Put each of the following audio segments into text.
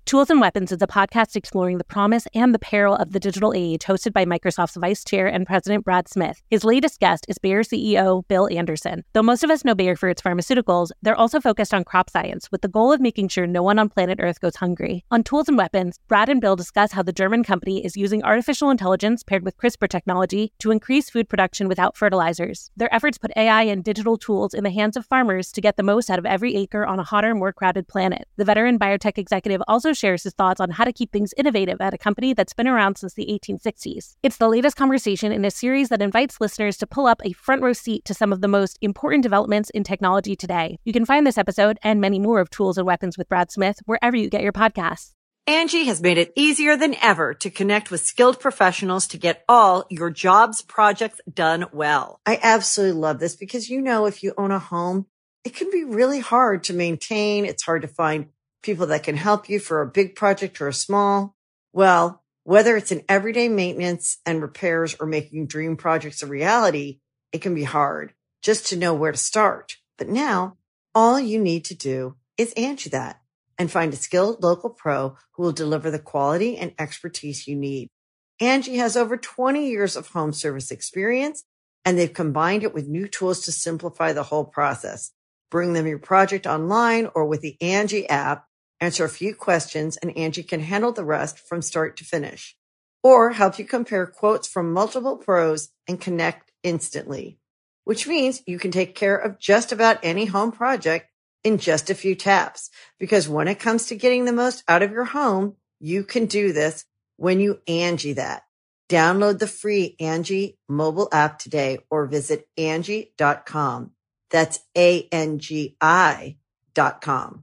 Tools and Weapons is a podcast exploring the promise and the peril of the digital age, hosted by Microsoft's Vice Chair and President Brad Smith. His latest guest is Bayer CEO Bill Anderson. Though most of us know Bayer for its pharmaceuticals, they're also focused on crop science, with the goal of making sure no one on planet Earth goes hungry. On Tools and Weapons, Brad and Bill discuss how the German company is using artificial intelligence paired with CRISPR technology to increase food production without fertilizers. Their efforts put AI and digital tools in the hands of farmers to get the most out of every acre on a hotter, more crowded planet. The veteran biotech executive also shares his thoughts on how to keep things innovative at a company that's been around since the 1860s. It's the latest conversation in a series that invites listeners to pull up a front row seat to some of the most important developments in technology today. You can find this episode and many more of Tools and Weapons with Brad Smith wherever you get your podcasts. Angie has made it easier than ever to connect with skilled professionals to get all your jobs projects done well. I absolutely love this because, if you own a home, it can be really hard to maintain. It's hard to find people that can help you for a big project or a small. Well, whether it's in everyday maintenance and repairs or making dream projects a reality, it can be hard just to know where to start. But now all you need to do is Angie that and find a skilled local pro who will deliver the quality and expertise you need. Angie has over 20 years of home service experience, and they've combined it with new tools to simplify the whole process. Bring them your project online or with the Angie app. Answer a few questions, and Angie can handle the rest from start to finish. Or help you compare quotes from multiple pros and connect instantly. Which means you can take care of just about any home project in just a few taps. Because when it comes to getting the most out of your home, you can do this when you Angie that. Download the free Angie mobile app today or visit Angie.com. That's ANGI.com.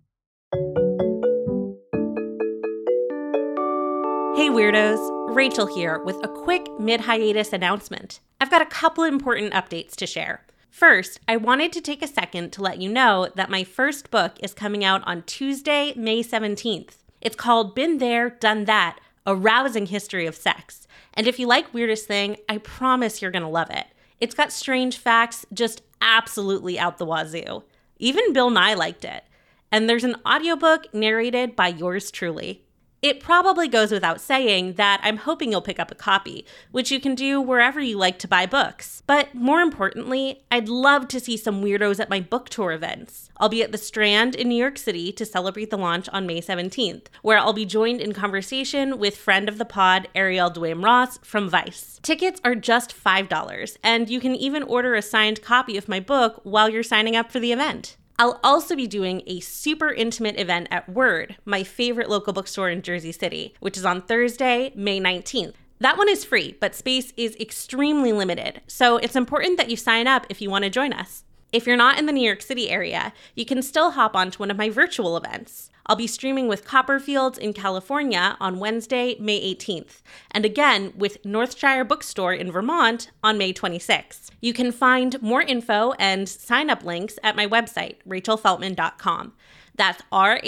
Hey Weirdos, Rachel here with a quick mid-hiatus announcement. I've got a couple important updates to share. First, I wanted to take a second to let you know that my first book is coming out on Tuesday, May 17th. It's called Been There, Done That, A Rousing History of Sex. And if you like Weirdest Thing, I promise you're gonna love it. It's got strange facts just absolutely out the wazoo. Even Bill Nye liked it. And there's an audiobook narrated by yours truly. It probably goes without saying that I'm hoping you'll pick up a copy, which you can do wherever you like to buy books. But more importantly, I'd love to see some weirdos at my book tour events. I'll be at the Strand in New York City to celebrate the launch on May 17th, where I'll be joined in conversation with friend of the pod, Ariel Duame-Ross from Vice. Tickets are just $5, and you can even order a signed copy of my book while you're signing up for the event. I'll also be doing a super intimate event at Word, my favorite local bookstore in Jersey City, which is on Thursday, May 19th. That one is free, but space is extremely limited, so it's important that you sign up if you want to join us. If you're not in the New York City area, you can still hop onto one of my virtual events. I'll be streaming with Copperfields in California on Wednesday, May 18th, and again with Northshire Bookstore in Vermont on May 26th. You can find more info and sign-up links at my website, rachelfeltman.com. That's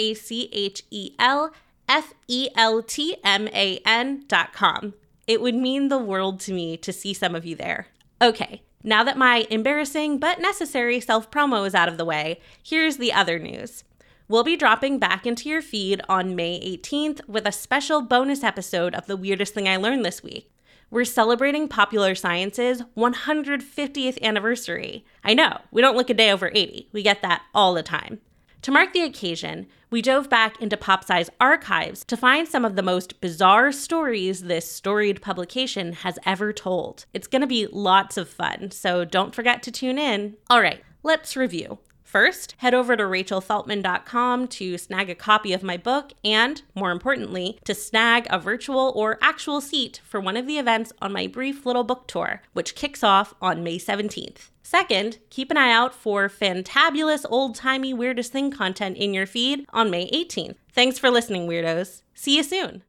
RachelFeltman.com. It would mean the world to me to see some of you there. Okay, now that my embarrassing but necessary self-promo is out of the way, here's the other news. We'll be dropping back into your feed on May 18th with a special bonus episode of The Weirdest Thing I Learned This Week. We're celebrating Popular Science's 150th anniversary. I know, we don't look a day over 80. We get that all the time. To mark the occasion, we dove back into PopSci's archives to find some of the most bizarre stories this storied publication has ever told. It's going to be lots of fun, so don't forget to tune in. All right, let's review. First, head over to rachelfeltman.com to snag a copy of my book and, more importantly, to snag a virtual or actual seat for one of the events on my brief little book tour, which kicks off on May 17th. Second, keep an eye out for fantabulous old-timey Weirdest Thing content in your feed on May 18th. Thanks for listening, weirdos. See you soon.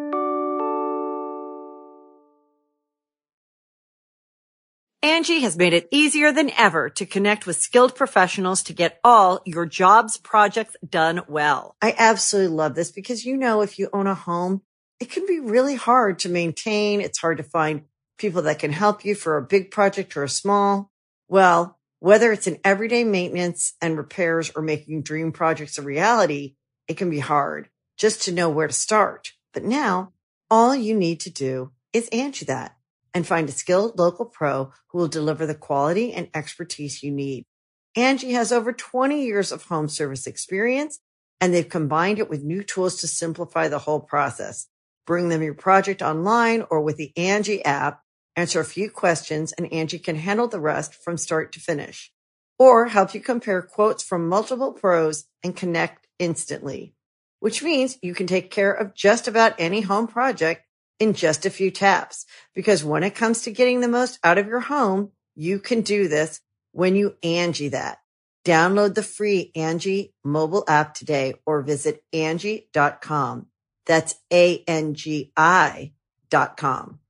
Angie has made it easier than ever to connect with skilled professionals to get all your jobs projects done well. I absolutely love this because, if you own a home, it can be really hard to maintain. It's hard to find people that can help you for a big project or a small. Well, whether it's in everyday maintenance and repairs or making dream projects a reality, it can be hard just to know where to start. But now all you need to do is Angie that and find a skilled local pro who will deliver the quality and expertise you need. Angie has over 20 years of home service experience, and they've combined it with new tools to simplify the whole process. Bring them your project online or with the Angie app, answer a few questions, and Angie can handle the rest from start to finish. Or help you compare quotes from multiple pros and connect instantly, which means you can take care of just about any home project in just a few taps. Because when it comes to getting the most out of your home, you can do this when you Angie that. Download the free Angie mobile app today or visit Angie.com. That's ANGI.com.